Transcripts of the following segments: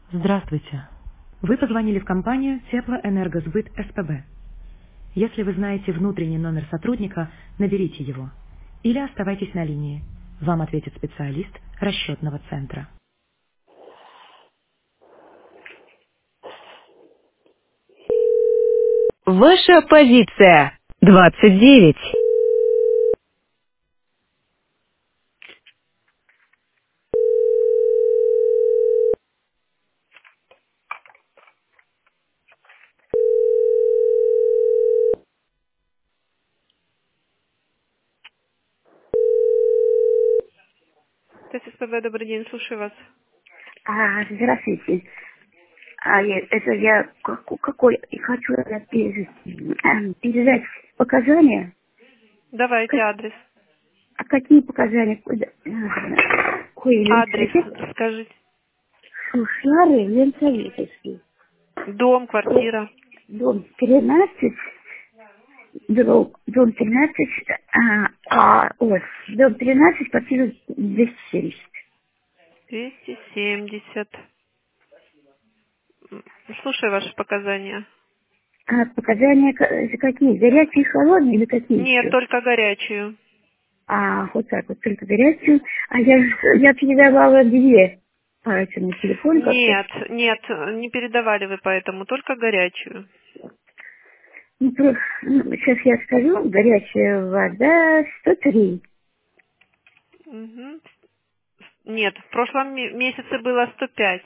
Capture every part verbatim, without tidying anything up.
Здравствуйте. Вы позвонили в компанию Теплоэнергосбыт СПБ. Если вы знаете внутренний номер сотрудника, наберите его. Или оставайтесь на линии. Вам ответит специалист расчетного центра. Ваша позиция. двадцать девять. ТССПБ, добрый день, слушаю вас. А, здравствуйте. А, я- это я как- какой хочу я пере- эм, передать показания. Давайте Как- адрес. а какие показания? Куда? Э, Ой, Адрес Ленсовет. скажите. Шушары, Ленсоветовский. Дом, квартира. Дом тринадцать, дом, дом тринадцать, а, а, вот, дом тринадцать, квартира двести семьдесят. двести семьдесят. М, Слушаю ваши показания. А показания ка- это какие? Горячие, холодные или какие Нет, еще? только горячую. А, вот так вот, только горячую. А я, ж- я передавала две по этому телефону как-то. Нет, нет, не передавали вы поэтому, только горячую. Ну, про- ну, сейчас я скажу, горячая вода сто три. Мгм. Нет, в прошлом ме- месяце было сто пять.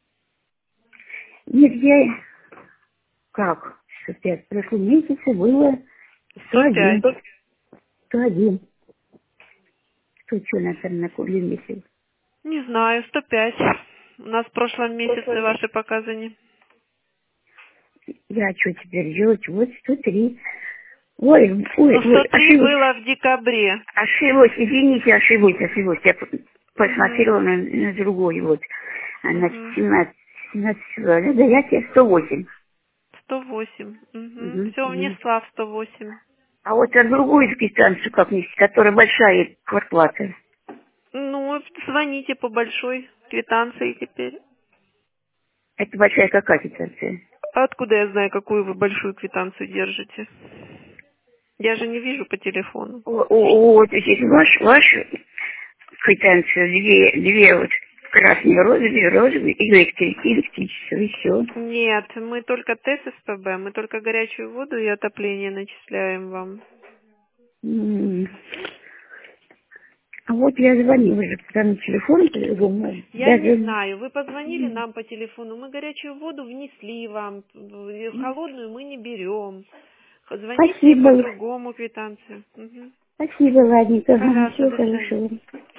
Нет, я... Как? сто пять. В прошлом месяце было сто сто один. пять. сто один. Что, что, наверное, на кубле месяц? Не знаю, сто пять. У нас в прошлом месяце ваши показания. Я что теперь делать? Вот сто три. Ой, ой, Ну, сто ой, три ошиблась. было в декабре. Ошиблась, извините, ошиблась, ошиблась. Я п- Угу. посмотрела на, на другой, вот. А, На Угу. семнадцать, семнадцать февраля, да, я тебе сто восемь. сто восемь. Угу. Мгм, Все, мгм. внесла в сто восемь. А вот а другую квитанцию как нести, которая большая квартплата. Ну, звоните по большой квитанции теперь. Это большая какая квитанция? Откуда я знаю, какую вы большую квитанцию держите? Я же не вижу по телефону. О, о, вот здесь ваш, вашу квитанцию, две, две вот красные розовые, розовые, и электрики, электричество, и все. Нет, мы только ТССПБ, мы только горячую воду и отопление начисляем вам. А вот я звонила же по тому телефону, по-другому, Я не даже... знаю, вы позвонили нам по телефону, мы горячую воду внесли вам, э, холодную мы не берем. Звоните по Спасибо, другому квитанцию. Мгм. спасибо, ладненько, Пожалуйста, всего до свидания. хорошего.